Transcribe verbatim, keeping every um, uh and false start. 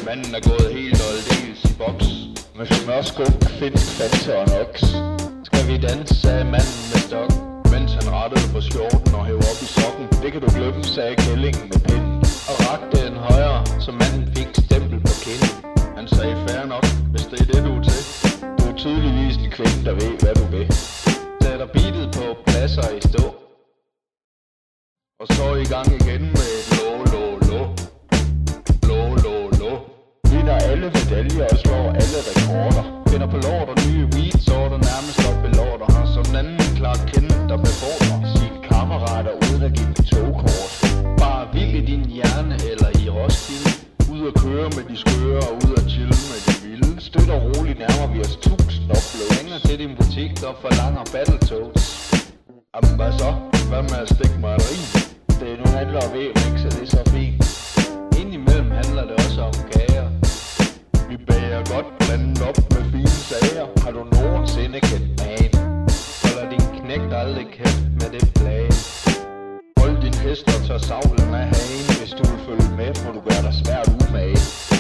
Manden er gået helt og aldeles i boks. Med smørskub, finsk, fanta og nox. Skal vi danse, sagde manden med stok, mens han rettede på skjorten og hævde op i sokken. Det kan du glemme, sagde kællingen med pinden. Og rakte en højre, så manden fik stempel på kinden. Han sagde, fair nok, hvis det er det du er til. Du er tydeligvis en kvinde, der ved, hvad du vil. Sætter beatet på pladser i stå. Og så i gang igen med et lå, lå, lå. Lå, lå, lå. Vinder alle medaljer og slår alle rekorder. Finder på lort og nye weedsorter, nærmest op belorter. Har som den anden Clark Kent, der befordrer sine kammerater uden at give dem togkort. Bare vild i din hjerne eller i Roskilde. Ud at køre med de skøre og ud at chille med de vilde. Støt og roligt nærmer vi os tusind uploads. Ringer til din butik, der forlanger Battletoads. Jamen hvad så? Hvad med at stikke mig et rim? Det er nu handler om V-mix, så det er så fint. Indimellem handler det også om kager. Vi bager godt blandet op med fine sager. Har du nogensinde kendt magen? Holder din knægt aldrig kæft med det plage. Hold din hest og tør savlen af hagen. Hvis du vil følge med, må du gøre dig svært umage.